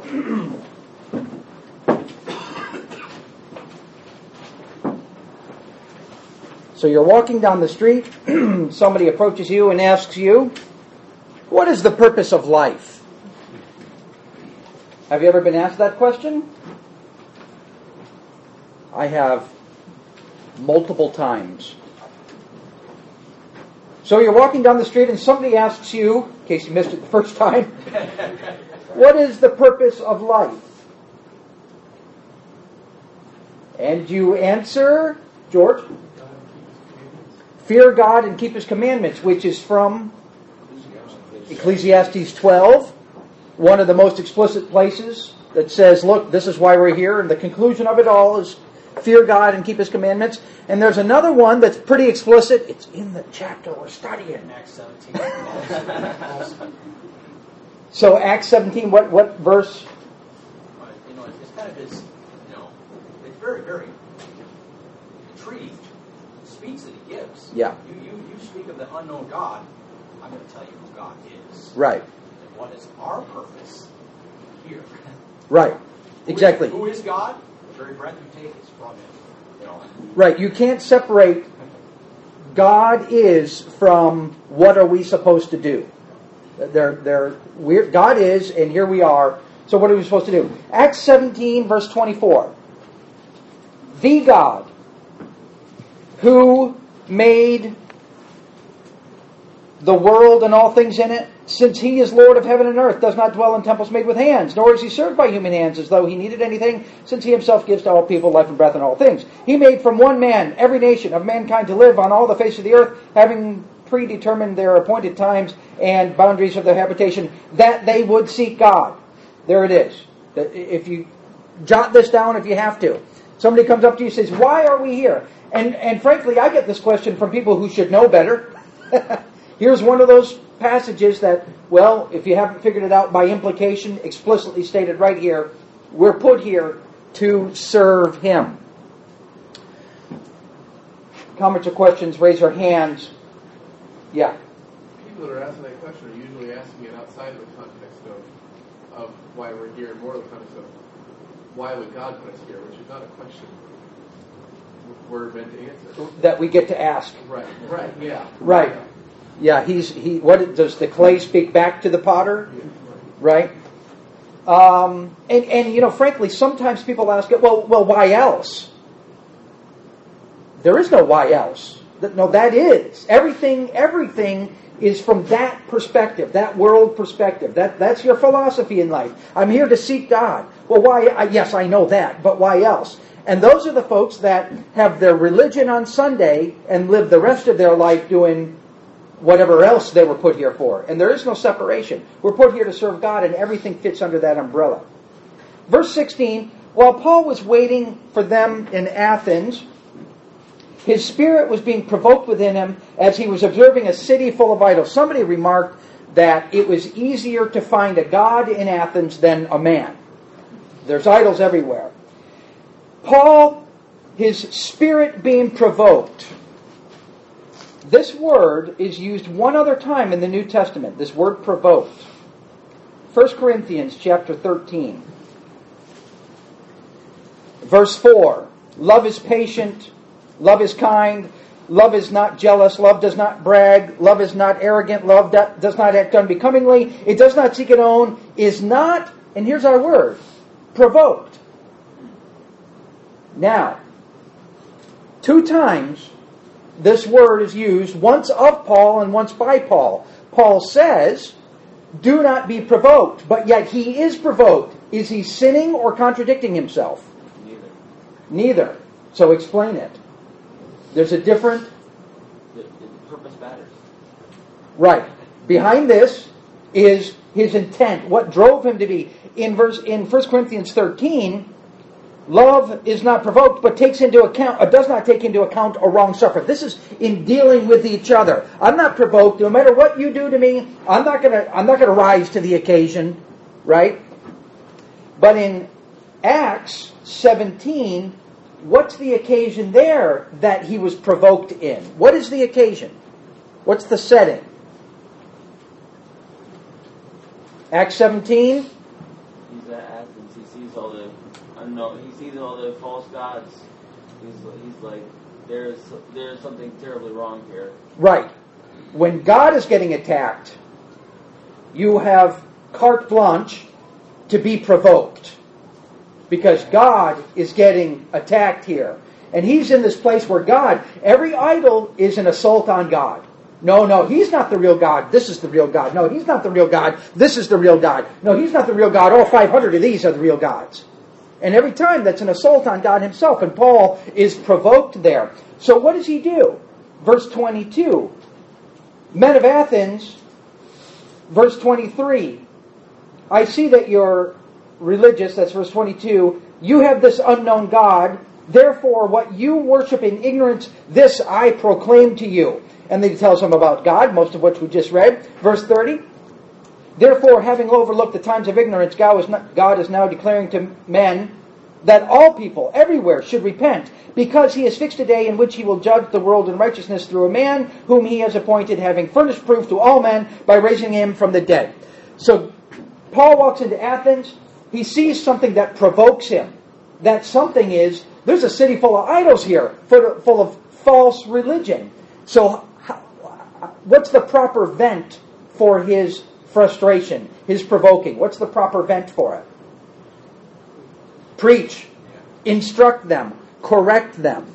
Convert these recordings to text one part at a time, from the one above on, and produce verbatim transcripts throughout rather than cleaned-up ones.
So you're walking down the street, somebody approaches you and asks you, what is the purpose of life? Have you ever been asked that question? I have multiple times. So you're walking down the street and somebody asks you, in case you missed it the first time, what is the purpose of life? And you answer, George? Fear God and keep His commandments, which is from Ecclesiastes twelve, one of the most explicit places that says, look, this is why we're here, and the conclusion of it all is fear God and keep His commandments. And there's another one that's pretty explicit. It's in the chapter we're studying. Acts seventeen. So Acts seventeen, what, what verse? You know, it's kind of this, you know, it's very, very intriguing. The speech that He gives. Yeah. You, you, you speak of the unknown God. I'm going to tell you who God is. Right. And what is our purpose here. Right. Exactly. Who is, who is God? The very breath you take is from Him. You know. Right. You can't separate God is from what are we supposed to do. They're, they're, we're, God is, and here we are. So what are we supposed to do? Acts seventeen, verse twenty-four. The God who made the world and all things in it, since He is Lord of heaven and earth, does not dwell in temples made with hands, nor is He served by human hands as though He needed anything, since He Himself gives to all people life and breath and all things. He made from one man every nation of mankind to live on all the face of the earth, having predetermined their appointed times and boundaries of their habitation, that they would seek God. There it is. If you jot this down if you have to. Somebody comes up to you and says, why are we here? And, and frankly, I get this question from people who should know better. Here's one of those passages that, well, if you haven't figured it out by implication, explicitly stated right here, we're put here to serve Him. Comments or questions, raise your hands. Yeah. People that are asking that question are usually asking it outside the context of, of why we're here, more the context of why would God put us here, which is not a question we're meant to answer. That we get to ask. Right, right, yeah. Right. Yeah, he's he. What does the clay speak back to the potter? Yeah, right. Um, and and you know, frankly, sometimes people ask it. Well, well, why else? There is no why else. No, that is everything. Everything is from that perspective, that world perspective. That that's your philosophy in life. I'm here to seek God. Well, why? I, yes, I know that, but why else? And those are the folks that have their religion on Sunday and live the rest of their life doing whatever else they were put here for. And there is no separation. We're put here to serve God, and everything fits under that umbrella. Verse sixteen, while Paul was waiting for them in Athens, his spirit was being provoked within him as he was observing a city full of idols. Somebody remarked that it was easier to find a god in Athens than a man. There's idols everywhere. Paul, his spirit being provoked. This word is used one other time in the New Testament, this word provoked. First Corinthians chapter thirteen. Verse four. Love is patient. Love is kind. Love is not jealous. Love does not brag. Love is not arrogant. Love does not act unbecomingly. It does not seek its own. Is not, and here's our word, provoked. Now, two times this word is used, once of Paul and once by Paul. Paul says, do not be provoked, but yet he is provoked. Is he sinning or contradicting himself? Neither. Neither. So explain it. There's a different... The, the purpose matters. Right. Behind this is his intent, what drove him to be. In verse in First Corinthians thirteen, love is not provoked, but takes into account, or does not take into account a wrong suffered. This is in dealing with each other. I'm not provoked. No matter what you do to me, I'm not gonna I'm not gonna rise to the occasion, right? But in Acts seventeen, what's the occasion there that he was provoked in? What is the occasion? What's the setting? He's Acts seventeen. He's at at Athens, he sees all the unknown, he sees all the false gods. He's, he's like, there's there's something terribly wrong here. Right. When God is getting attacked, you have carte blanche to be provoked. Because God is getting attacked here. And he's in this place where God, every idol is an assault on God. No, no, he's not the real God. This is the real God. No, he's not the real God. This is the real God. No, he's not the real God. All five hundred of these are the real gods. And every time that's an assault on God himself. And Paul is provoked there. So what does he do? Verse twenty-two. Men of Athens, verse twenty-three. I see that you're religious, that's verse twenty-two. You have this unknown God. Therefore, what you worship in ignorance, this I proclaim to you. And then he tells them about God, most of which we just read. Verse thirty. Therefore, having overlooked the times of ignorance, God is, not, God is now declaring to men that all people everywhere should repent, because he has fixed a day in which he will judge the world in righteousness through a man whom he has appointed, having furnished proof to all men by raising him from the dead. So, Paul walks into Athens. He sees something that provokes him. That something is, there's a city full of idols here, full of false religion. So, what's the proper vent for his frustration, his provoking? What's the proper vent for it? Preach. Instruct them. Correct them.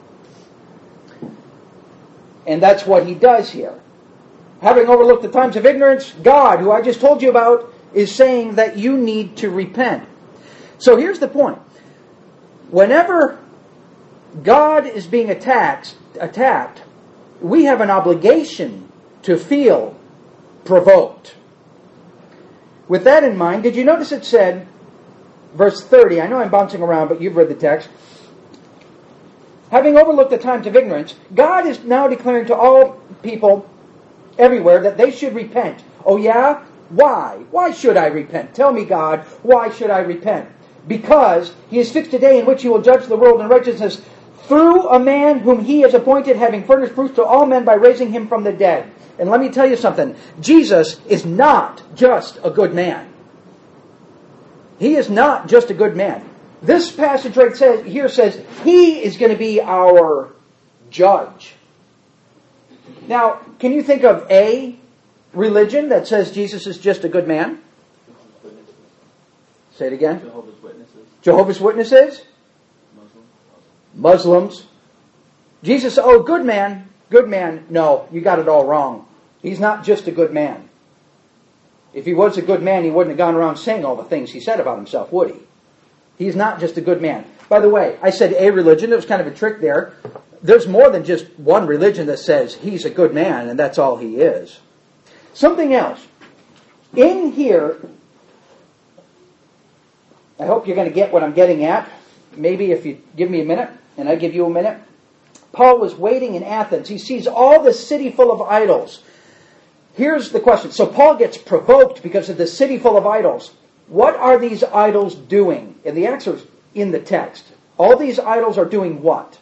And that's what he does here. Having overlooked the times of ignorance, God, who I just told you about, is saying that you need to repent. So here's the point. Whenever God is being attacked, attacked, we have an obligation to feel provoked. With that in mind, did you notice it said, verse thirty, I know I'm bouncing around, but you've read the text. Having overlooked the times of ignorance, God is now declaring to all people everywhere that they should repent. Oh yeah? Why? Why should I repent? Tell me, God, why should I repent? Because he has fixed a day in which he will judge the world in righteousness through a man whom he has appointed, having furnished proof to all men by raising him from the dead. And let me tell you something. Jesus is not just a good man. He is not just a good man. This passage right says, here says he is going to be our judge. Now, can you think of a religion that says Jesus is just a good man? Say it again. Jehovah's Witnesses. Jehovah's Witnesses? Muslims. Muslims. Jesus, oh, good man. Good man. No, you got it all wrong. He's not just a good man. If he was a good man, he wouldn't have gone around saying all the things he said about himself, would he? He's not just a good man. By the way, I said a religion. It was kind of a trick there. There's more than just one religion that says he's a good man and that's all he is. Something else. In here, I hope you're going to get what I'm getting at. Maybe if you give me a minute, and I give you a minute. Paul was waiting in Athens. He sees all this city full of idols. Here's the question. So Paul gets provoked because of the city full of idols. What are these idols doing? And the answer is in the text. All these idols are doing what?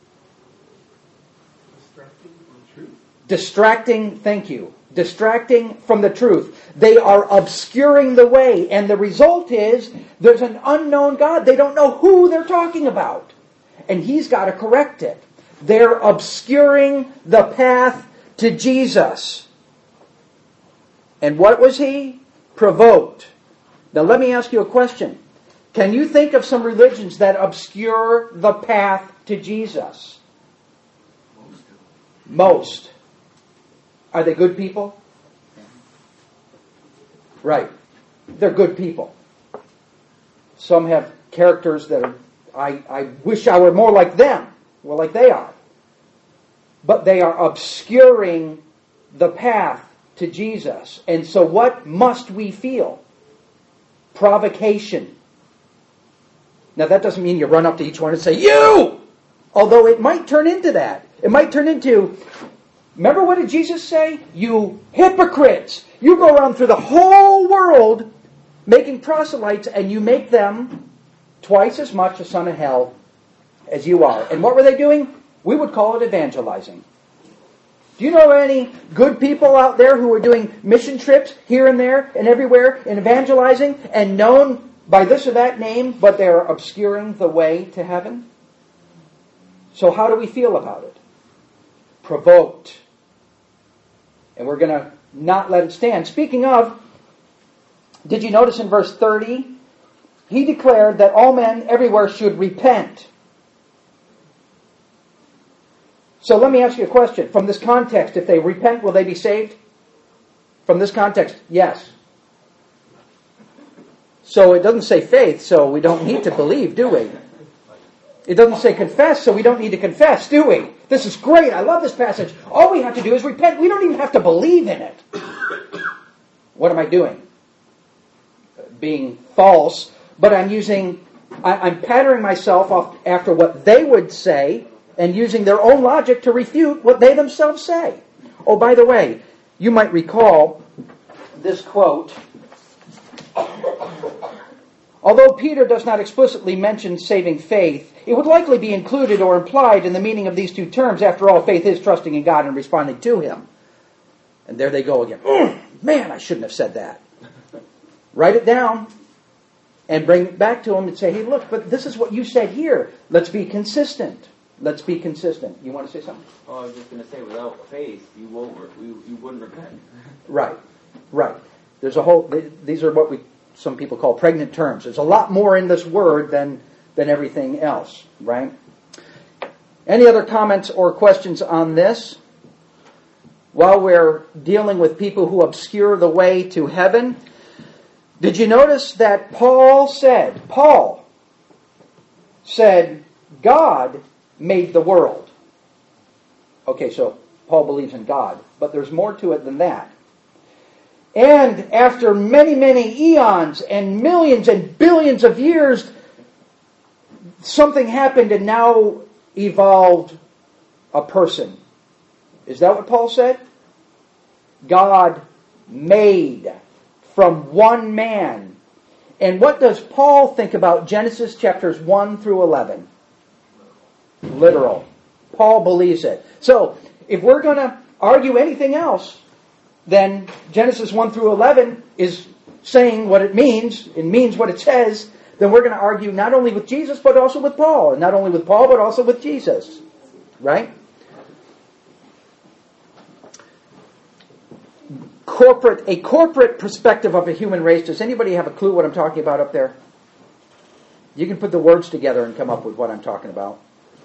Distracting from the truth. Distracting, thank you. Distracting from the truth. They are obscuring the way. And the result is there's an unknown God. They don't know who they're talking about. And he's got to correct it. They're obscuring the path to Jesus. And what was he? Provoked. Now let me ask you a question. Can you think of some religions that obscure the path to Jesus? Most. Most. Are they good people? Right. They're good people. Some have characters that are, I, I wish I were more like them. Well, like they are. But they are obscuring the path to Jesus. And so what must we feel? Provocation. Now that doesn't mean you run up to each one and say, you! Although it might turn into that. It might turn into, remember what did Jesus say? You hypocrites! You go around through the whole world making proselytes and you make them twice as much a son of hell as you are. And what were they doing? We would call it evangelizing. Do you know any good people out there who are doing mission trips here and there and everywhere and evangelizing and known by this or that name, but they are obscuring the way to heaven. So how do we feel about it? Provoked. And we're going to not let it stand. Speaking of, did you notice in verse thirty? He declared that all men everywhere should repent. So let me ask you a question. From this context, if they repent, will they be saved? From this context, yes. So it doesn't say faith, so we don't need to believe, do we? It doesn't say confess, so we don't need to confess, do we? This is great. I love this passage. All we have to do is repent. We don't even have to believe in it. What am I doing? Being false. But I'm using, I, I'm patterning myself off after what they would say and using their own logic to refute what they themselves say. Oh, by the way, you might recall this quote. Although Peter does not explicitly mention saving faith, it would likely be included or implied in the meaning of these two terms. After all, faith is trusting in God and responding to Him. And there they go again. Oh, man, I shouldn't have said that. Write it down and bring it back to them and say, hey, look, but this is what you said here. Let's be consistent. Let's be consistent. You want to say something? Oh, I was just going to say, without faith, you won't. You, you wouldn't repent. Right, right. There's a whole. These are what we some people call pregnant terms. There's a lot more in this word than than everything else. Right. Any other comments or questions on this? While we're dealing with people who obscure the way to heaven, did you notice that Paul said? Paul said, God made the world. Okay, so Paul believes in God, but there's more to it than that. And after many, many eons and millions and billions of years, something happened and now evolved a person. Is that what Paul said? God made from one man. And what does Paul think about Genesis chapters one through eleven? Literal. Paul believes it. So, if we're going to argue anything else, then Genesis one through eleven is saying what it means, it means what it says, then we're going to argue not only with Jesus, but also with Paul. And not only with Paul, but also with Jesus. Right? Corporate, a corporate perspective of a human race. Does anybody have a clue what I'm talking about up there? You can put the words together and come up with what I'm talking about.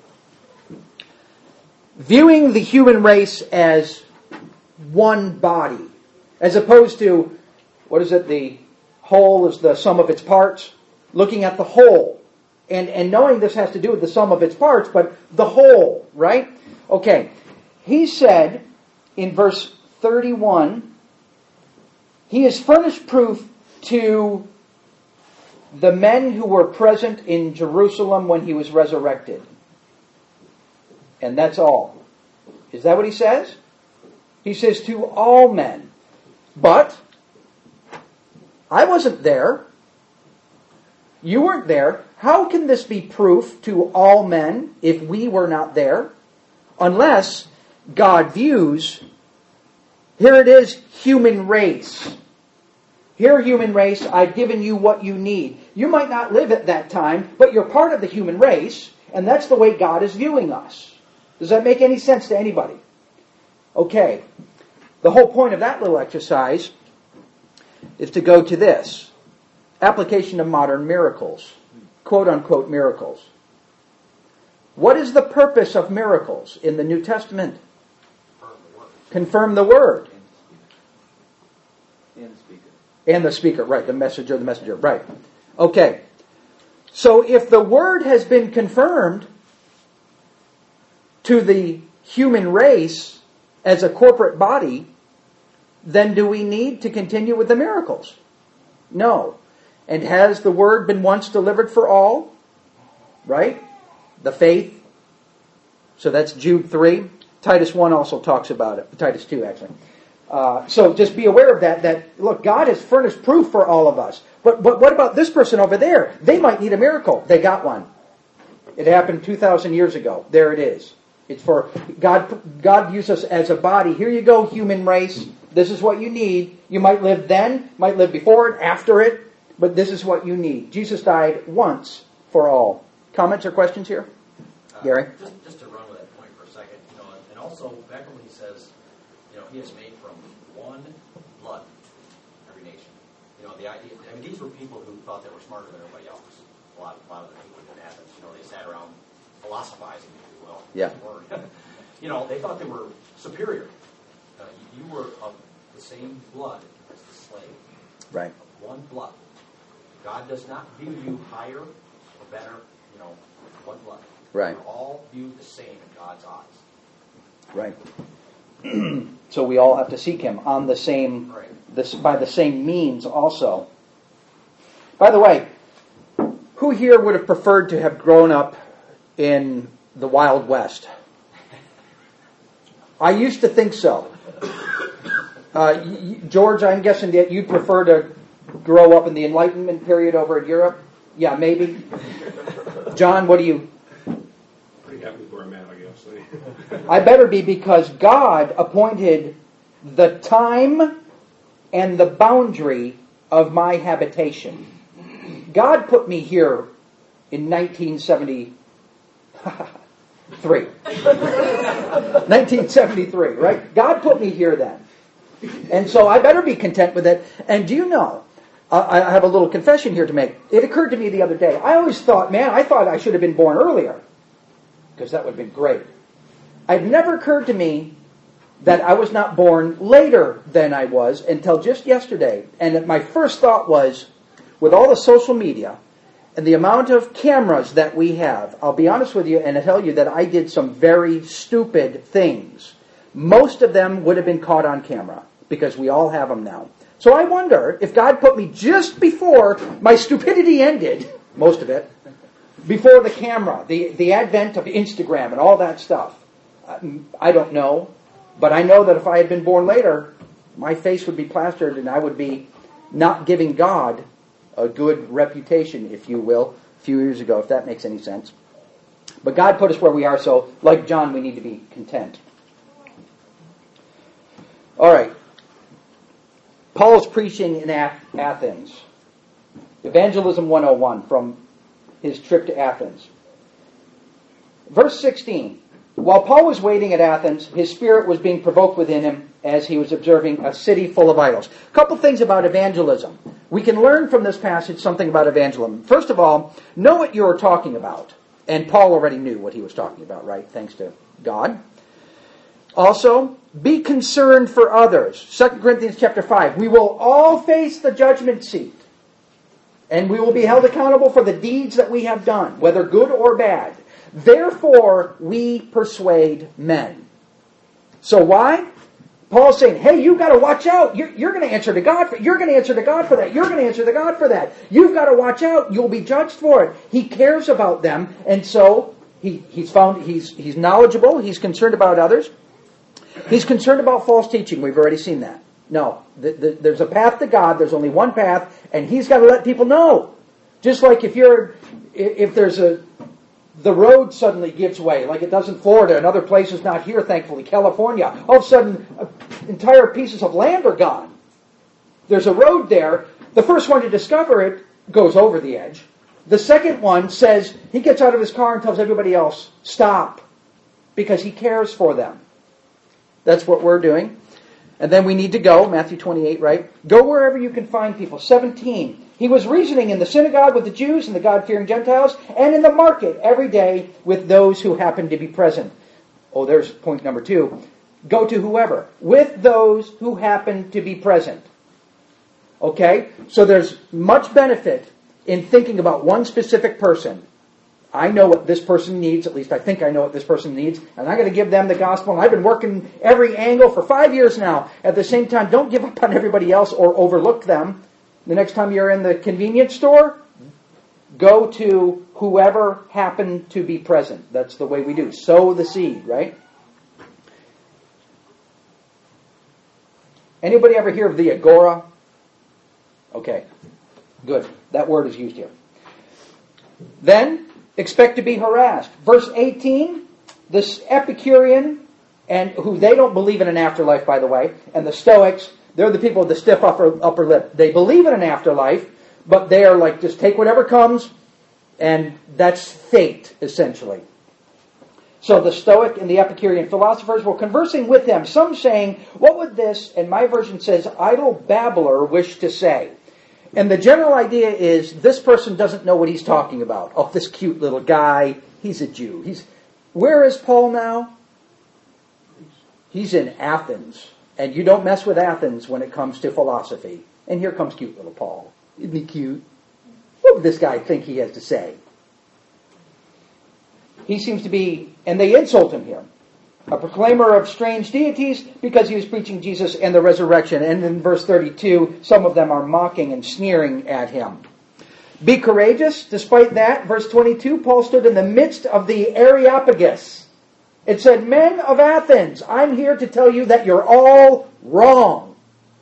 Viewing the human race as one body, as opposed to, what is it, the whole is the sum of its parts? Looking at the whole. And, and knowing this has to do with the sum of its parts, but the whole, right? Okay. He said in verse thirty-one, He has furnished proof to the men who were present in Jerusalem when He was resurrected. And that's all. Is that what He says? He says to all men. But I wasn't there. You weren't there. How can this be proof to all men if we were not there? Unless God views, here it is, human race. Here, human race, I've given you what you need. You might not live at that time, but you're part of the human race, and that's the way God is viewing us. Does that make any sense to anybody? Okay. The whole point of that little exercise is to go to this. Application of modern miracles. Quote-unquote miracles. What is the purpose of miracles in the New Testament? Confirm the word. And the speaker. And the speaker, right. The messenger, the messenger, right. Okay. So if the word has been confirmed to the human race as a corporate body, then do we need to continue with the miracles? No. And has the word been once delivered for all? Right? The faith. So that's Jude three. Titus one also talks about it. Titus two, actually. Uh, so just be aware of that, that, look, God has furnished proof for all of us. But, but what about this person over there? They might need a miracle. They got one. It happened two thousand years ago. There it is. It's for God. God views us as a body. Here you go, human race. This is what you need. You might live then, might live before it, after it. but this is what you need. Jesus died once for all. Comments or questions here? Uh, Gary? Just, just to run with that point for a second, you know, and also back when he says, you know, he is made from one blood, every nation. You know, the idea, I mean, these were people who thought they were smarter than everybody else. A lot, a lot of the people in Athens, you know, they sat around philosophizing, if you will. Yeah. Word. You know, they thought they were superior. Uh, you, you were of the same blood as the slave. Right. Of one blood. God does not view you higher or better, you know, one blood. Right. We're all viewed the same in God's eyes. Right. So we all have to seek him on the same, Right. this, by the same means also. By the way, who here would have preferred to have grown up in the Wild West? I used to think so. Uh, y- George, I'm guessing that you'd prefer to grow up in the Enlightenment period over in Europe? Yeah, maybe. John, what do you... Pretty happy where I'm at, I guess. I better be, because God appointed the time and the boundary of my habitation. God put me here in nineteen seventy-three. nineteen seventy-three, right? God put me here then. And so I better be content with it. And do you know, I have a little confession here to make. It occurred to me the other day. I always thought, man, I thought I should have been born earlier, because that would have been great. It never occurred to me that I was not born later than I was until just yesterday. And my first thought was, with all the social media and the amount of cameras that we have, I'll be honest with you and I tell you that I did some very stupid things. Most of them would have been caught on camera, because we all have them now. So I wonder if God put me just before my stupidity ended, most of it, before the camera, the, the advent of Instagram and all that stuff. I don't know, but I know that if I had been born later, my face would be plastered and I would be not giving God a good reputation, if you will, a few years ago, if that makes any sense. But God put us where we are, so like John, we need to be content. All right. Paul's preaching in Athens. Evangelism one oh one from his trip to Athens. Verse sixteen. While Paul was waiting at Athens, his spirit was being provoked within him as he was observing a city full of idols. A couple things about evangelism. We can learn from this passage something about evangelism. First of all, know what you're talking about. And Paul already knew what he was talking about, right? Thanks to God. Also, be concerned for others. Second Corinthians chapter five. We will all face the judgment seat. And we will be held accountable for the deeds that we have done, whether good or bad. Therefore, we persuade men. So why? Paul's saying, hey, you've got to watch out. You're, you're going to answer to God. For, you're going to answer to God for that. You're going to answer to God for that. You've got to watch out. You'll be judged for it. He cares about them, and so he, he's found he's he's knowledgeable. He's concerned about others. He's concerned about false teaching. We've already seen that. No, the, the, there's a path to God. There's only one path, and he's got to let people know. Just like if you're, if there's a, the road suddenly gives way, like it does in Florida and other places, not here, thankfully, California. All of a sudden, uh, entire pieces of land are gone. There's a road there. The first one to discover it goes over the edge. The second one says, he gets out of his car and tells everybody else, stop, because he cares for them. That's what we're doing. And then we need to go, Matthew twenty-eight, right? Go wherever you can find people. seventeen. He was reasoning in the synagogue with the Jews and the God-fearing Gentiles, and in the market every day with those who happened to be present. Oh, there's point number two. Go to whoever. With those who happen to be present. Okay? So there's much benefit in thinking about one specific person. I know what this person needs, at least I think I know what this person needs, and I'm going to give them the gospel, and I've been working every angle for five years now. At the same time, don't give up on everybody else or overlook them. The next time you're in the convenience store, go to whoever happened to be present. That's the way we do. Sow the seed, right? Anybody ever hear of the agora? Okay, good. That word is used here. Then, expect to be harassed. Verse eighteen, this Epicurean, and who they don't believe in an afterlife, by the way, and the Stoics, they're the people with the stiff upper, upper lip. They believe in an afterlife, but they are like, just take whatever comes, and that's fate, essentially. So the Stoic and the Epicurean philosophers were conversing with him, some saying, what would this, and my version says, idle babbler wish to say? And the general idea is, this person doesn't know what he's talking about. Oh, this cute little guy, he's a Jew. He's Where is Paul now? He's in Athens. And you don't mess with Athens when it comes to philosophy. And here comes cute little Paul. Isn't he cute? What would this guy think he has to say? He seems to be, and they insult him here, a proclaimer of strange deities because he was preaching Jesus and the resurrection. And in verse thirty-two, some of them are mocking and sneering at him. Be courageous. Despite that, verse twenty-two, Paul stood in the midst of the Areopagus. It said, men of Athens, I'm here to tell you that you're all wrong.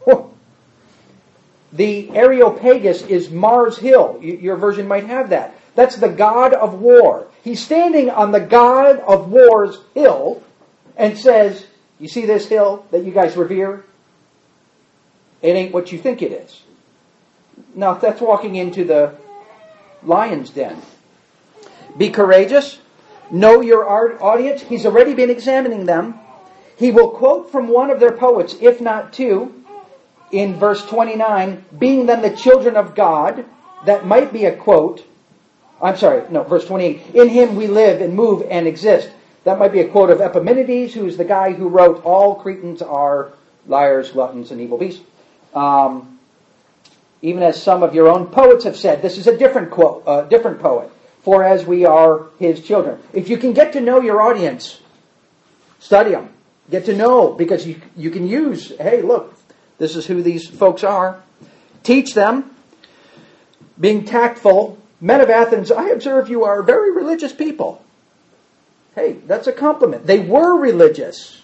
The Areopagus is Mars Hill. Your version might have that. That's the god of war. He's standing on the god of war's hill and says, you see this hill that you guys revere? It ain't what you think it is. Now, that's walking into the lion's den. Be courageous. Know your audience. He's already been examining them. He will quote from one of their poets, if not two, in verse twenty-nine, being then the children of God. That might be a quote. I'm sorry, no, verse twenty-eight. In him we live and move and exist. That might be a quote of Epimenides, who is the guy who wrote, all Cretans are liars, gluttons, and evil beasts. Um, even as some of your own poets have said, this is a different quote, uh, different poet. For as we are his children. If you can get to know your audience, study them. Get to know, because you, you can use, hey, look, this is who these folks are. Teach them. Being tactful. Men of Athens, I observe you are very religious people. Hey, that's a compliment. They were religious.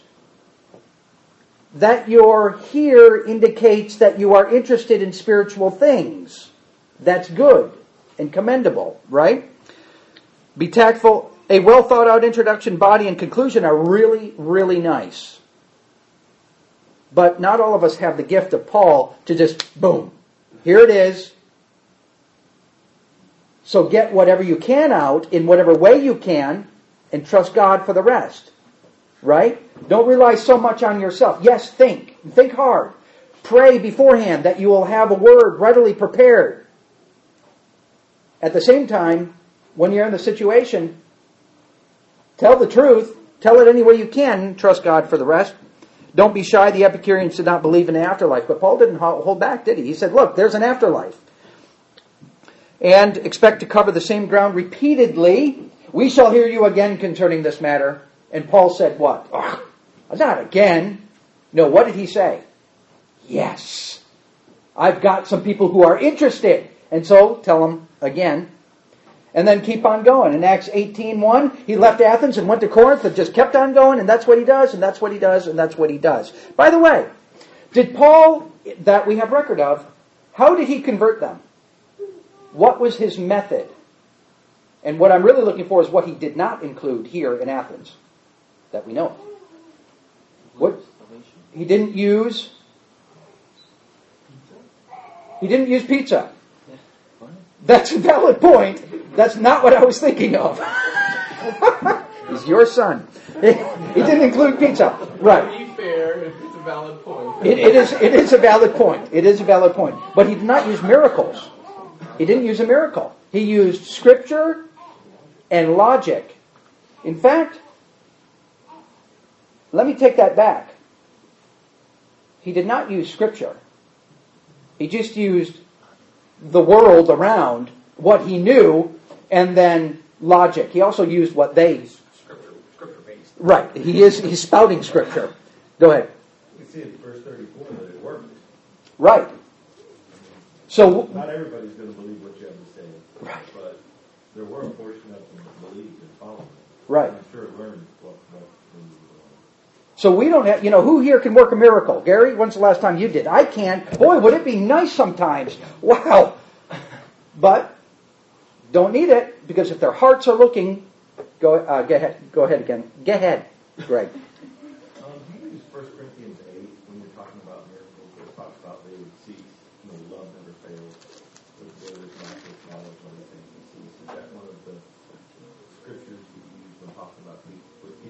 That you're here indicates that you are interested in spiritual things. That's good and commendable, right? Be tactful. A well thought out introduction, body, and conclusion are really, really nice. But not all of us have the gift of Paul to just, boom, here it is. So get whatever you can out in whatever way you can and trust God for the rest. Right? Don't rely so much on yourself. Yes, think. Think hard. Pray beforehand that you will have a word readily prepared. At the same time, when you're in the situation, tell the truth. Tell it any way you can. Trust God for the rest. Don't be shy. The Epicureans did not believe in the afterlife. But Paul didn't hold back, did he? He said, look, there's an afterlife. And expect to cover the same ground repeatedly. We shall hear you again concerning this matter. And Paul said what? Oh, not again. No, what did he say? Yes. I've got some people who are interested. And so, tell them again. And then keep on going. In Acts eighteen one, he left Athens and went to Corinth and just kept on going, and that's what he does, and that's what he does, and that's what he does. By the way, did Paul, that we have record of, how did he convert them? What was his method? And what I'm really looking for is what he did not include here in Athens, that we know of. What? He didn't use... He didn't use pizza. That's a valid point. That's not what I was thinking of. He's your son. He didn't include pizza. Right. To be fair, it's a valid point. It, it is it is a valid point. It is a valid point. But he did not use miracles. He didn't use a miracle. He used scripture and logic. In fact, let me take that back. He did not use scripture. He just used the world around, what he knew, and then logic. He also used what they... Scripture, scripture based. Right. He is he's spouting scripture. Go ahead. You can see in verse thirty-four that it worked. Right. So... Not everybody's going to believe what you have to say. Right. But there were a portion of them that believed and followed. Right. I'm sure it learned what... what So we don't have, you know, who here can work a miracle? Gary, when's the last time you did? I can't. Boy, would it be nice sometimes. Wow. But don't need it, because if their hearts are looking, go, uh, go ahead, go ahead again. Go ahead, Greg. Um, do you use First Corinthians eight when you're talking about miracles, where it talks about they would cease, you know, love never fails, with the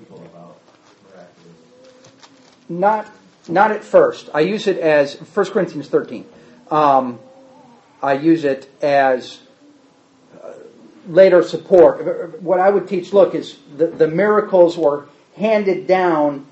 people about miraculous? Not, not at first. I use it as First Corinthians thirteen. Um, I use it as uh, later support. What I would teach, look, is the, the miracles were handed down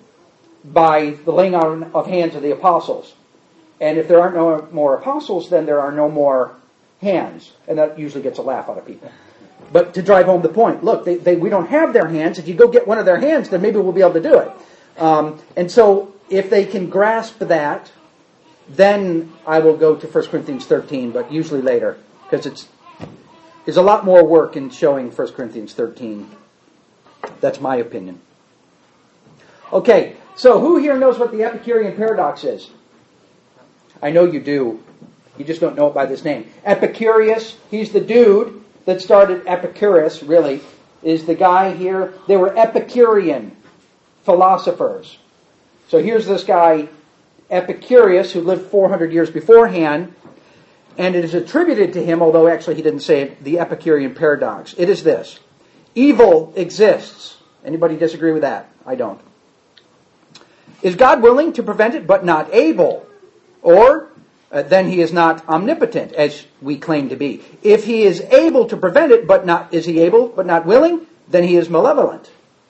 by the laying on of hands of the apostles. And if there aren't no more apostles, then there are no more hands. And that usually gets a laugh out of people. But to drive home the point, look, they, they, we don't have their hands. If you go get one of their hands, then maybe we'll be able to do it. Um, and so if they can grasp that, then I will go to First Corinthians thirteen, but usually later, because it's there's a lot more work in showing First Corinthians thirteen. That's my opinion. Okay, so who here knows what the Epicurean paradox is? I know you do. You just don't know it by this name. Epicurus, he's the dude that started Epicurus, really, is the guy here. They were Epicurean philosophers. So here's this guy, Epicurus, who lived four hundred years beforehand, and it is attributed to him, although actually he didn't say it, the Epicurean paradox. It is this: evil exists. Anybody disagree with that? I don't. Is God willing to prevent it but not able? Or uh, then he is not omnipotent, as we claim to be. If he is able to prevent it but not, is he able but not willing? Then he is malevolent.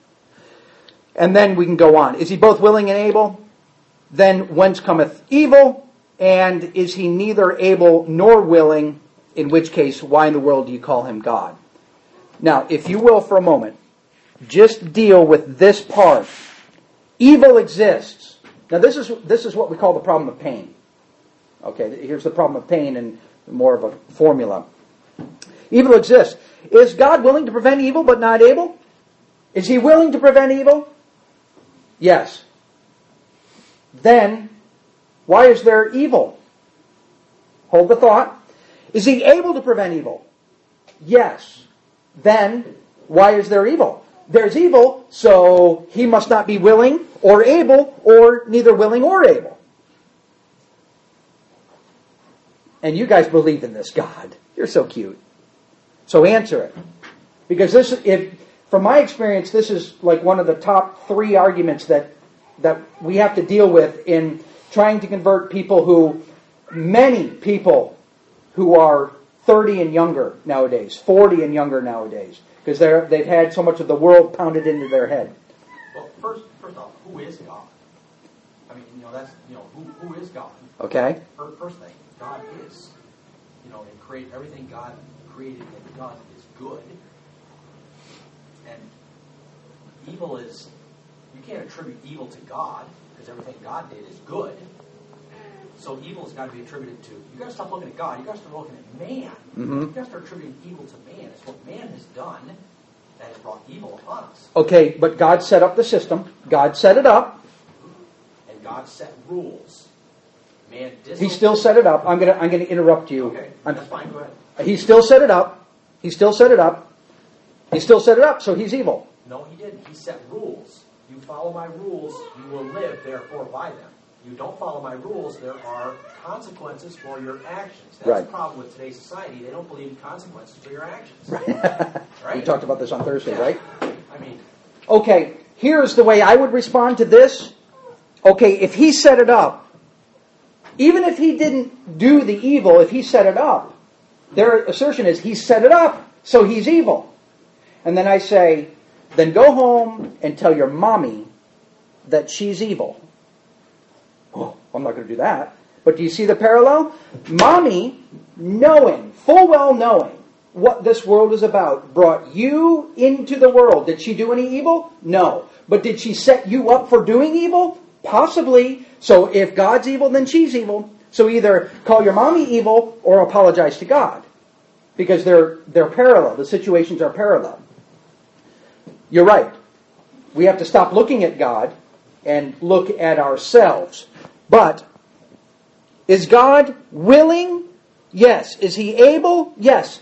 And then we can go on. Is he both willing and able? Then whence cometh evil? And is he neither able nor willing? In which case, why in the world do you call him God? Now, if you will for a moment, just deal with this part. Evil exists. Now, this is this is what we call the problem of pain. Okay, here's the problem of pain in more of a formula. Evil exists. Is God willing to prevent evil but not able? Is he willing to prevent evil? Yes. Then, why is there evil? Hold the thought. Is he able to prevent evil? Yes. Then, why is there evil? There's evil, so he must not be willing or able, or neither willing or able. And you guys believe in this God. You're so cute. So answer it. Because this, if, from my experience, this is like one of the top three arguments that, that we have to deal with in trying to convert people who, many people who are thirty and younger nowadays, forty and younger nowadays, because they're they've had so much of the world pounded into their head. Well, first, first off, who is God? I mean, you know, that's you know, who who is God? Okay. First, first thing, God is, you know, and create everything God created and done is good, and evil is. You can't attribute evil to God because everything God did is good. So evil has got to be attributed to. You got to stop looking at God. You got to start looking at man. Mm-hmm. You got to start attributing evil to man. It's what man has done that has brought evil upon us. Okay, but God set up the system. God set it up. And God set rules. Man disobeyed. He still set it up. I'm gonna I'm gonna interrupt you. Okay, I'm, that's fine. Go ahead. He still set it up. He still set it up. He still set it up. So he's evil. No, he didn't. He set rules. You follow my rules, you will live, therefore, by them. You don't follow my rules, there are consequences for your actions. That's Right. the problem with today's society. They don't believe in consequences for your actions. Right. Right? We talked about this on Thursday, Yeah. right? I mean, Okay, here's the way I would respond to this. Okay, if he set it up, even if he didn't do the evil, if he set it up, their assertion is he set it up, so he's evil. And then I say, then go home and tell your mommy that she's evil. Oh, I'm not going to do that. But do you see the parallel? Mommy, knowing, full well knowing what this world is about, brought you into the world. Did she do any evil? No. But did she set you up for doing evil? Possibly. So if God's evil, then she's evil. So either call your mommy evil or apologize to God. Because they're they're parallel. The situations are parallel. You're right. We have to stop looking at God and look at ourselves. But is God willing? Yes. Is he able? Yes.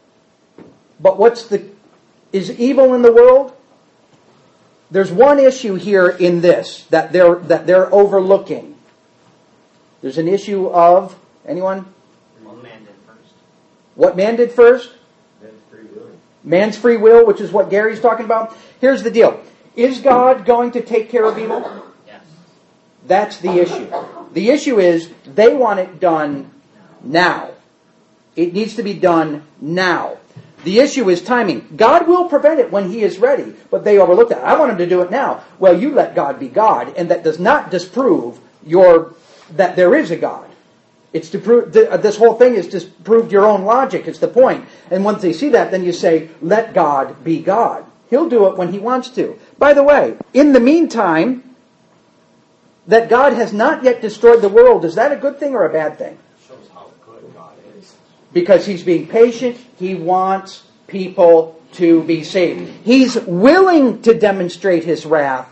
But what's the is evil in the world? There's one issue here in this that they're that they're overlooking. There's an issue of anyone? what man did first? What man did first? Man's free will. Man's free will, which is what Gary's talking about. Here's the deal. Is God going to take care of evil? Yes. That's the issue. The issue is they want it done now. It needs to be done now. The issue is timing. God will prevent it when He is ready, but they overlook that. I want Him to do it now. Well, you let God be God, and that does not disprove your that there is a God. It's to prove this whole thing is to prove your own logic. It's the point. And once they see that, then you say, "Let God be God." He'll do it when He wants to. By the way, in the meantime, that God has not yet destroyed the world, is that a good thing or a bad thing? Shows how good God is. Because He's being patient. He wants people to be saved. He's willing to demonstrate His wrath,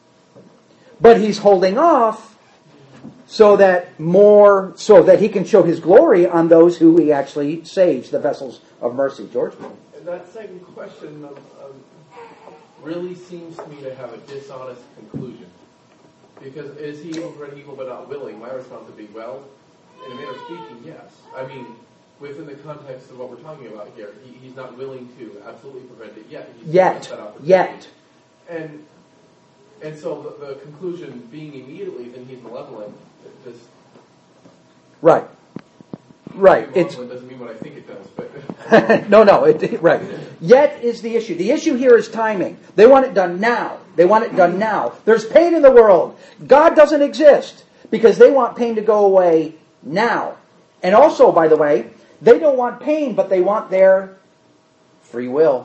but He's holding off so that more, so that He can show His glory on those who He actually saves, the vessels of mercy. George? And that second question um, um, really seems to me to have a dishonest conclusion. Because is He able to prevent evil but not willing? My response would be, well, in a manner of speaking, yes. I mean, within the context of what we're talking about here, he, He's not willing to absolutely prevent it yet. He's Yet. that opportunity. Yet. And and so the, the conclusion being immediately, then He's malevolent. It just Right. Right. It's malevolent doesn't mean what I think it does, but no, no. It, right. Yet is the issue. The issue here is timing. They want it done now. They want it done now. There's pain in the world. God doesn't exist because they want pain to go away now. And also, by the way, they don't want pain, but they want their free will.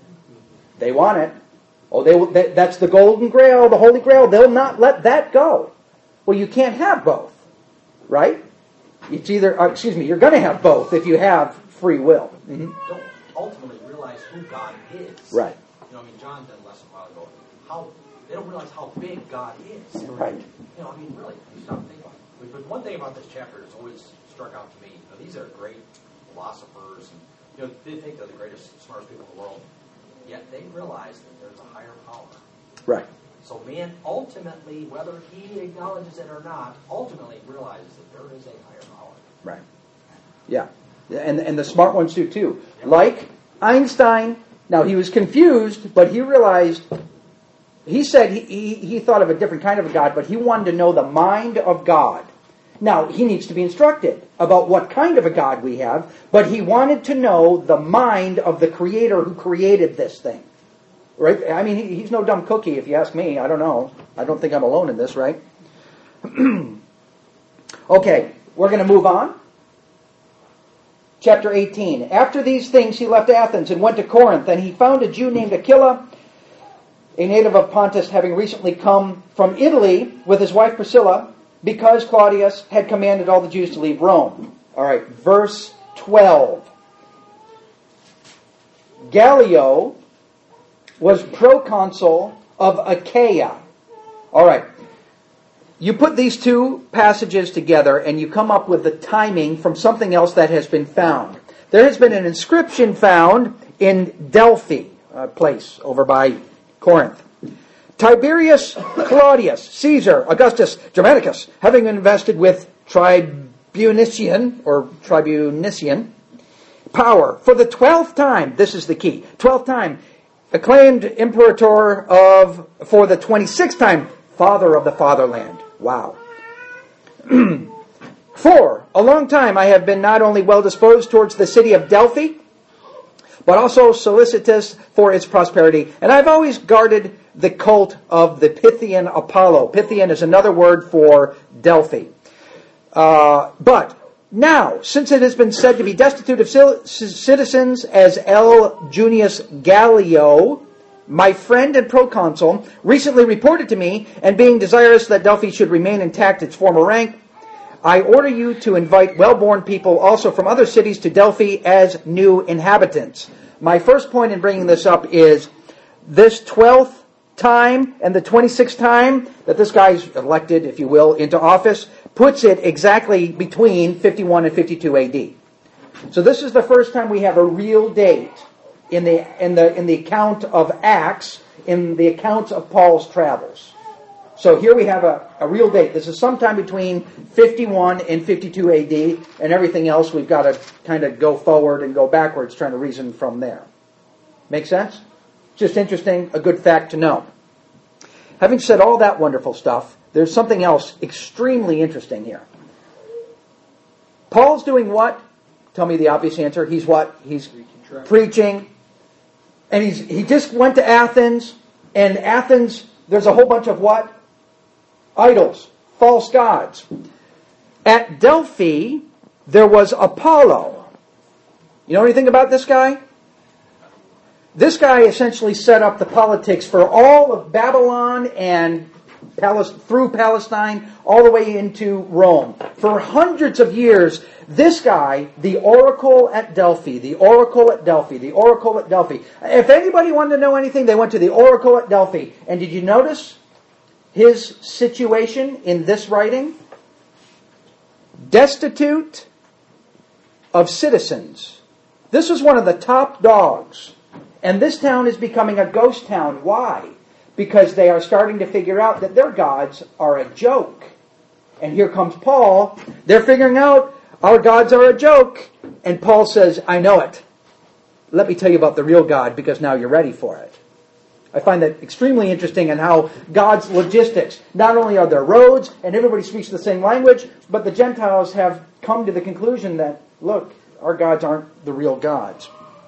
They want it. Oh, they, they that's the golden grail, the holy grail. They'll not let that go. Well, you can't have both, right? It's either, uh, excuse me, you're going to have both if you have free will. Mm-hmm. Don't ultimately realize who God is. Right. You know, I mean, John did a lesson a while ago. How they don't realize how big God is. Right. You know, I mean, really, you stop and think about it. But one thing about this chapter that's always struck out to me, you know, these are great philosophers, and you know, they think they're the greatest, smartest people in the world. Yet they realize that there's a higher power. Right. So man ultimately, whether he acknowledges it or not, ultimately realizes that there is a higher power. Right. Yeah. And and the smart ones do too. Like Einstein. Now he was confused, but he realized, he said he, he, he thought of a different kind of a God, but he wanted to know the mind of God. Now, he needs to be instructed about what kind of a God we have, but he wanted to know the mind of the Creator who created this thing. Right? I mean, he, he's no dumb cookie, if you ask me. I don't know. I don't think I'm alone in this, right? Okay, we're going to move on. Chapter eighteen. After these things, he left Athens and went to Corinth, and he found a Jew named Aquila, a native of Pontus, having recently come from Italy with his wife Priscilla, because Claudius had commanded all the Jews to leave Rome. All right, verse twelve. Gallio was proconsul of Achaia. All right. You put these two passages together and you come up with the timing from something else that has been found. There has been an inscription found in Delphi, a place over by Corinth. Tiberius Claudius, Caesar, Augustus, Germanicus, having invested with tribunician or tribunician power for the twelfth time, this is the key, twelfth time, acclaimed imperator of, for the twenty-sixth time, father of the fatherland. Wow. For a long time I have been not only well disposed towards the city of Delphi, but also solicitous for its prosperity. And I've always guarded the cult of the Pythian Apollo. Pythian is another word for Delphi. Uh, but now, since it has been said to be destitute of citizens, as L. Junius Gallio, my friend and proconsul, recently reported to me, and being desirous that Delphi should remain intact its former rank, I order you to invite well-born people also from other cities to Delphi as new inhabitants. My first point in bringing this up is this twelfth time and the twenty-sixth time that this guy's elected, if you will, into office, puts it exactly between fifty-one and fifty-two A D. So this is the first time we have a real date in the in the in the account of Acts, in the accounts of Paul's travels. So here we have a, a real date. This is sometime between fifty-one and fifty-two A D, and everything else we've got to kind of go forward and go backwards, trying to reason from there. Make sense? Just interesting, a good fact to know. Having said all that wonderful stuff, there's something else extremely interesting here. Paul's doing what? Tell me the obvious answer. He's what? He's preaching. And he's he just went to Athens. And Athens, there's a whole bunch of what? Idols. False gods. At Delphi, there was Apollo. You know anything about this guy? This guy essentially set up the politics for all of Babylon and Palis- through Palestine, all the way into Rome. For hundreds of years, this guy, the oracle at Delphi, the oracle at Delphi, the oracle at Delphi. If anybody wanted to know anything, they went to the oracle at Delphi. And did you notice his situation in this writing? Destitute of citizens. This was one of the top dogs. And this town is becoming a ghost town. Why? Because they are starting to figure out that their gods are a joke. And here comes Paul. They're figuring out our gods are a joke. And Paul says, I know it. Let me tell you about the real God, because now you're ready for it. I find that extremely interesting in how God's logistics. Not only are there roads and everybody speaks the same language, but the Gentiles have come to the conclusion that, look, our gods aren't the real gods.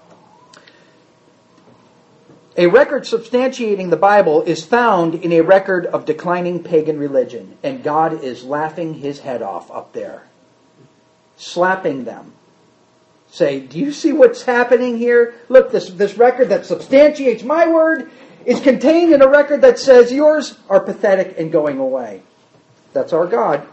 A record substantiating the Bible is found in a record of declining pagan religion. And God is laughing his head off up there. Slapping them. Say, do you see what's happening here? Look, this, this record that substantiates my word is contained in a record that says yours are pathetic and going away. That's our God.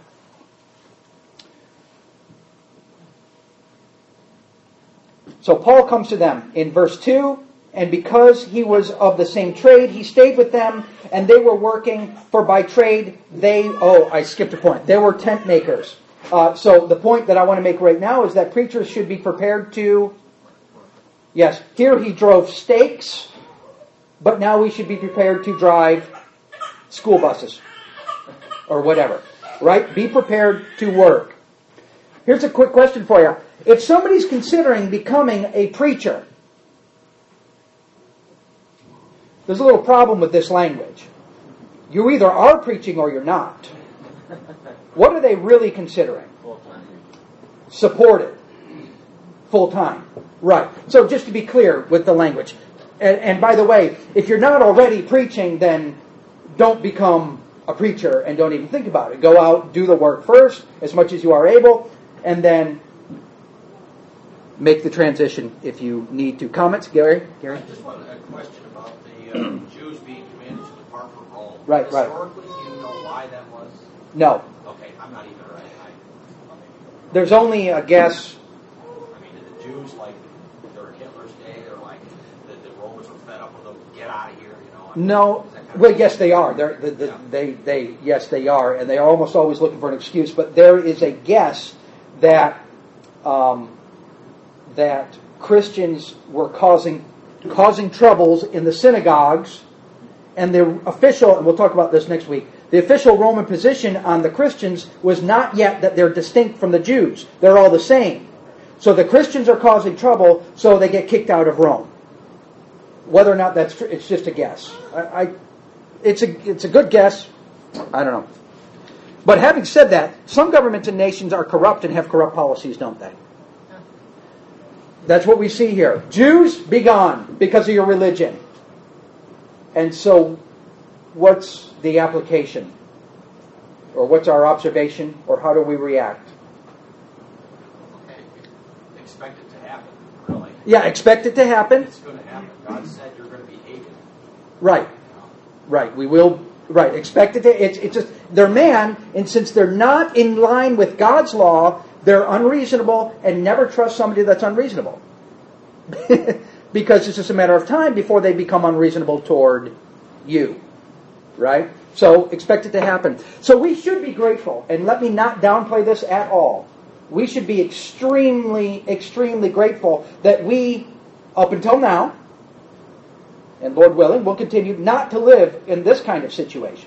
So Paul comes to them in verse two. And because he was of the same trade, he stayed with them, and they were working, for by trade they, oh, I skipped a point. They were tent makers. Uh, so the point that I want to make right now is that preachers should be prepared to, yes, here he drove stakes, but now we should be prepared to drive school buses, or whatever, right? Be prepared to work. Here's a quick question for you. If somebody's considering becoming a preacher, there's a little problem with this language. You either are preaching or you're not. What are they really considering? Supported. Full time. Right. So just to be clear with the language. And, and by the way, if you're not already preaching, then don't become a preacher and don't even think about it. Go out, do the work first, as much as you are able, and then make the transition if you need to. Comments, Gary? Gary? I just wanted a question about the uh, Jews being commanded to depart from Rome. Right, right. Historically, do you know why that was? No. Okay, I'm not even right. I, There's only a guess. I mean, did the Jews, like, during Hitler's day, they're like, the, the Romans were fed up with them, get out of here, you know? I mean, No. is that kind of- Well, yes, they are. They're, the, the, Yeah. they, they, yes, they are, and they are almost always looking for an excuse. But there is a guess that um, that Christians were causing causing troubles in the synagogues, and the official, and we'll talk about this next week, the official Roman position on the Christians was not yet that they're distinct from the Jews. They're all the same. So the Christians are causing trouble, so they get kicked out of Rome. Whether or not that's true, it's just a guess. I, I, it's a it's a good guess. I don't know. But having said that, some governments and nations are corrupt and have corrupt policies, don't they? That's what we see here. Jews, be gone because of your religion. And so, what's the application? Or what's our observation? Or how do we react? Okay, expect it to happen, really. Yeah, expect it to happen. It's going to happen. God said you're going to be hated. Right. Right. We will. Right. Expect it to. It's. It's just they're man, and since they're not in line with God's law, they're unreasonable, and never trust somebody that's unreasonable. Because it's just a matter of time before they become unreasonable toward you. Right? So expect it to happen. So we should be grateful, and let me not downplay this at all. We should be extremely, extremely grateful that we, up until now, and Lord willing, will continue not to live in this kind of situation.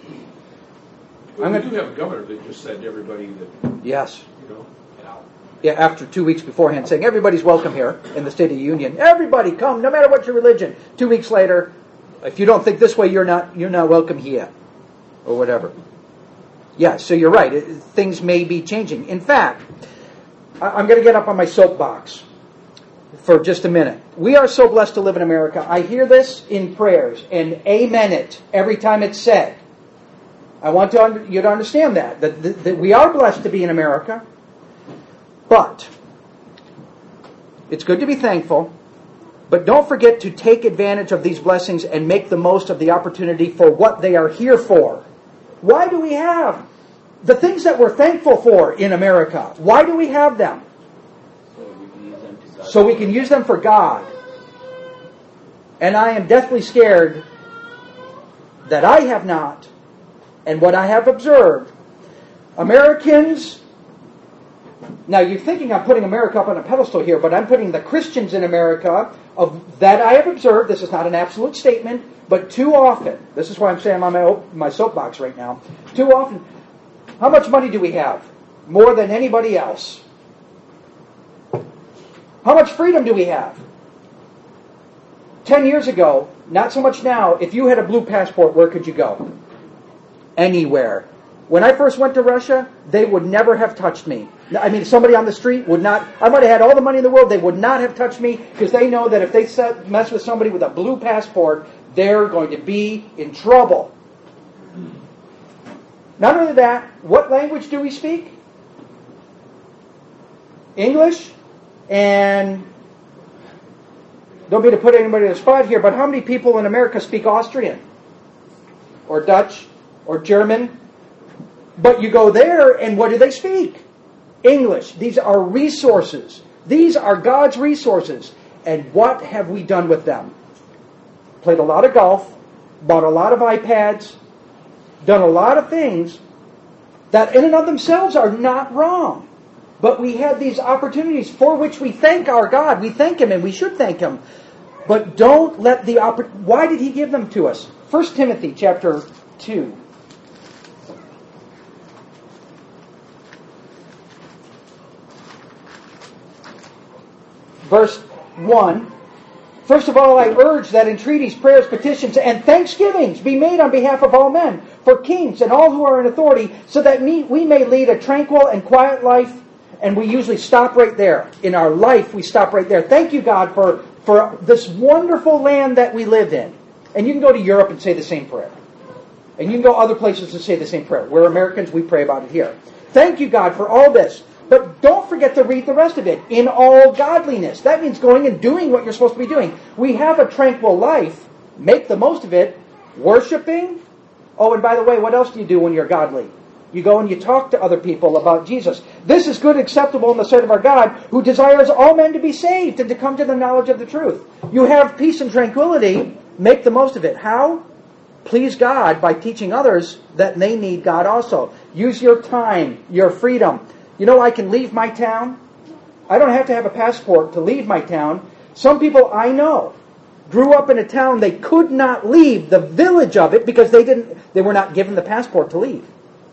Well, I'm we gonna- do have a governor that just said to everybody that, Yes. you know, Get out. Yeah, after two weeks beforehand, saying everybody's welcome here in the State of the Union. Everybody come, no matter what your religion. Two weeks later, If you don't think this way, you're not you're not welcome here, or whatever. Yeah, so you're right. It, things may be changing. In fact, I, I'm going to get up on my soapbox for just a minute. We are so blessed to live in America. I hear this in prayers and amen it every time it's said. I want to under, you to understand that, that, that, that we are blessed to be in America. But it's good to be thankful. But don't forget to take advantage of these blessings and make the most of the opportunity for what they are here for. Why do we have the things that we're thankful for in America? Why do we have them? So we can use them for God. And I am deathly scared that I have not, and what I have observed, Americans, now you're thinking I'm putting America up on a pedestal here, but I'm putting the Christians in America of that I have observed. This is not an absolute statement, but too often, this is why I'm saying I'm on my, my soapbox right now, too often, how much money do we have? More than anybody else. How much freedom do we have? Ten years ago, not so much now, if you had a blue passport, where could you go? Anywhere. When I first went to Russia, they would never have touched me. I mean, somebody on the street would not, I might have had all the money in the world, they would not have touched me because they know that if they set, mess with somebody with a blue passport, they're going to be in trouble. Not only that, what language do we speak? English? And don't mean to put anybody on the spot here, but how many people in America speak Austrian? Or Dutch? Or German? But you go there, and what do they speak? English. These are resources. These are God's resources. And what have we done with them? Played a lot of golf, bought a lot of iPads, done a lot of things that in and of themselves are not wrong. But we had these opportunities for which we thank our God. We thank Him, and we should thank Him. But don't let the opportunity... Why did He give them to us? First Timothy chapter two. Verse one. First of all, I urge that entreaties, prayers, petitions, and thanksgivings be made on behalf of all men, for kings and all who are in authority, so that we may lead a tranquil and quiet life. And we usually stop right there. In our life, we stop right there. Thank you, God, for, for this wonderful land that we live in. And you can go to Europe and say the same prayer. And you can go other places and say the same prayer. We're Americans, we pray about it here. Thank you, God, for all this. But don't forget to read the rest of it. In all godliness. That means going and doing what you're supposed to be doing. We have a tranquil life. Make the most of it. Worshiping. Oh, and by the way, what else do you do when you're godly? You go and you talk to other people about Jesus. This is good, acceptable in the sight of our God, who desires all men to be saved and to come to the knowledge of the truth. You have peace and tranquility. Make the most of it. How? Please God by teaching others that they need God also. Use your time, your freedom. You know, I can leave my town. I don't have to have a passport to leave my town. Some people I know grew up in a town they could not leave the village of it because they didn't. They were not given the passport to leave.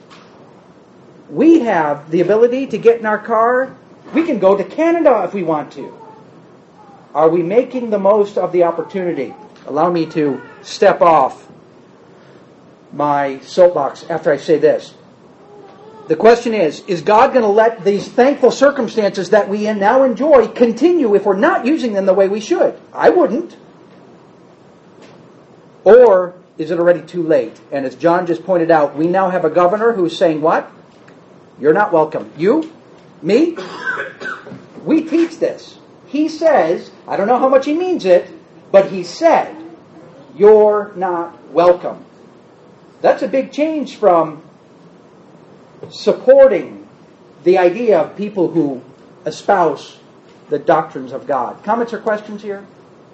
We have the ability to get in our car. We can go to Canada if we want to. Are we making the most of the opportunity? Allow me to step off my soapbox after I say this. The question is, is God going to let these thankful circumstances that we now enjoy continue if we're not using them the way we should? I wouldn't. Or is it already too late? And as John just pointed out, we now have a governor who's saying what? You're not welcome. You? Me? We teach this. He says, I don't know how much he means it, but he said, you're not welcome. That's a big change from supporting the idea of people who espouse the doctrines of God. Comments or questions here?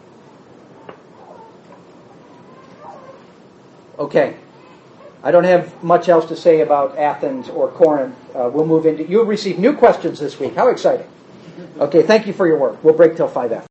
Okay. I don't have much else to say about Athens or Corinth. Uh, we'll move into... You'll receive new questions this week. How exciting. Okay, thank you for your work. We'll break till five after.